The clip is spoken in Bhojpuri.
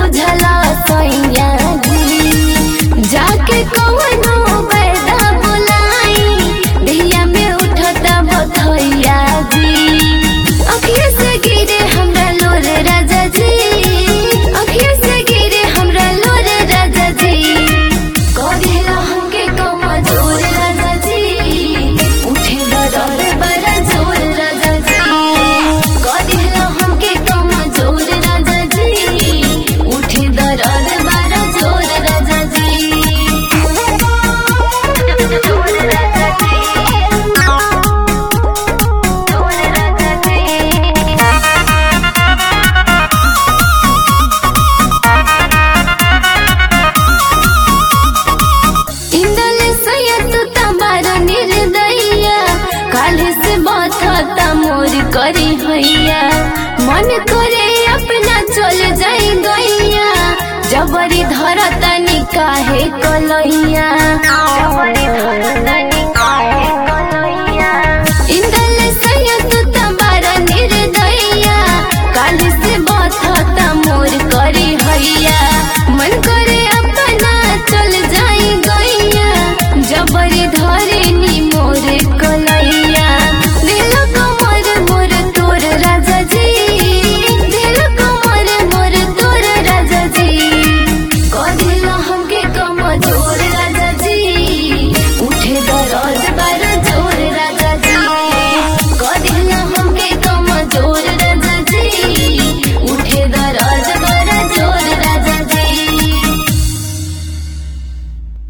बुझला सैया जी जाके कौनो बैदा बुलाई दिया में उठता बथैया जी अखिया से गिरे हमरा लोर राजा जी अखिया से गिरे हमरा लोर राजा जी करेला हमके कमजोर राजा जी उठे दरद बड़ा जोर राजा जी करेला हमके कमजोर राजा जी उठे दरद बड़ा जोर राजा जी जोर राजा जी जोर राजा जी इंदल सैयद तमारा निर्दया काले से बाथा मोर करी हैया मन करे अपना चल जाई गैया जबरी धरतनी काहे कलैया